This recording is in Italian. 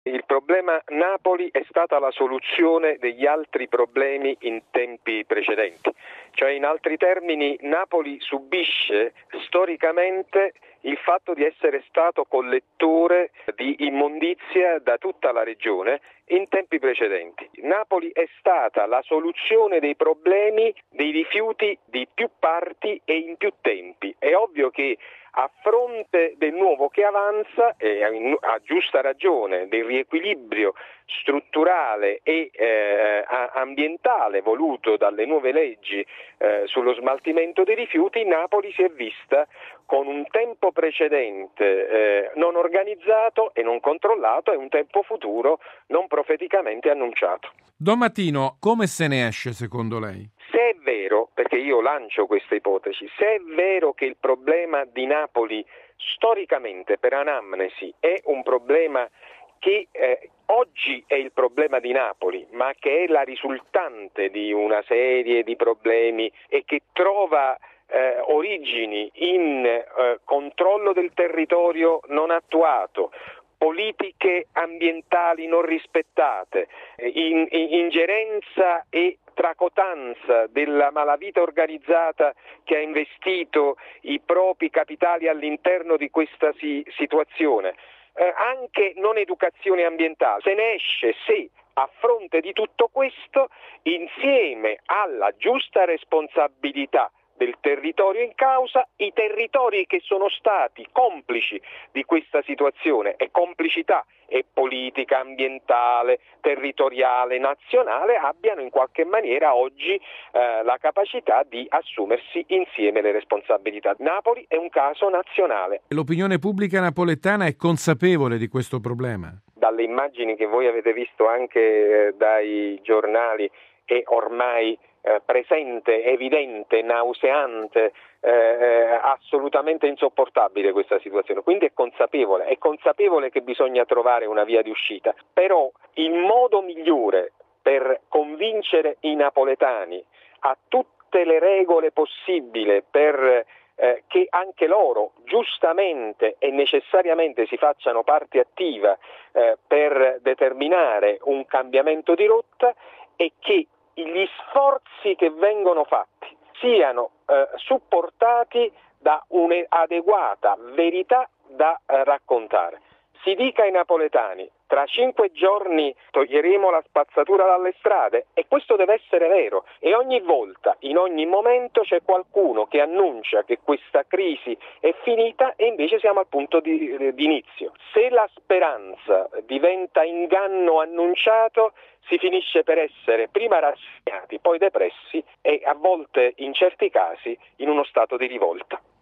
Il problema Napoli è stata la soluzione degli altri problemi in tempi precedenti, cioè in altri termini Napoli subisce storicamente il fatto di essere stato collettore di immondizia da tutta la regione in tempi precedenti. Napoli è stata la soluzione dei problemi dei rifiuti di più parti e in più tempi. È ovvio che a fronte del nuovo che avanza, e a giusta ragione, del riequilibrio strutturale e ambientale voluto dalle nuove leggi sullo smaltimento dei rifiuti, Napoli si è vista con un tempo precedente non organizzato e non controllato e un tempo futuro non profeticamente annunciato. Don Martino, come se ne esce secondo lei? Se è vero, perché io lancio questa ipotesi, se è vero che il problema di Napoli storicamente per anamnesi è un problema che oggi è il problema di Napoli, ma che è la risultante di una serie di problemi e che trova origini in controllo del territorio non attuato, politiche ambientali non rispettate, ingerenza e tracotanza della malavita organizzata che ha investito i propri capitali all'interno di questa situazione, anche non educazione ambientale. Se ne esce se a fronte di tutto questo, insieme alla giusta responsabilità del territorio in causa, i territori che sono stati complici di questa situazione, e complicità e politica ambientale, territoriale, nazionale, abbiano in qualche maniera oggi la capacità di assumersi insieme le responsabilità. Napoli è un caso nazionale. L'opinione pubblica napoletana è consapevole di questo problema? Dalle immagini che voi avete visto anche dai giornali è ormai presente, evidente, nauseante, assolutamente insopportabile questa situazione, quindi è consapevole che bisogna trovare una via di uscita, però il modo migliore per convincere i napoletani a tutte le regole possibili per che anche loro giustamente e necessariamente si facciano parte attiva per determinare un cambiamento di rotta e che gli sforzi che vengono fatti siano supportati da un'adeguata verità da raccontare. Si dica ai napoletani: tra 5 giorni toglieremo la spazzatura dalle strade, e questo deve essere vero, e ogni volta, in ogni momento c'è qualcuno che annuncia che questa crisi è finita e invece siamo al punto di inizio. Se la speranza diventa inganno annunciato, si finisce per essere prima rassegnati, poi depressi e a volte, in certi casi, in uno stato di rivolta.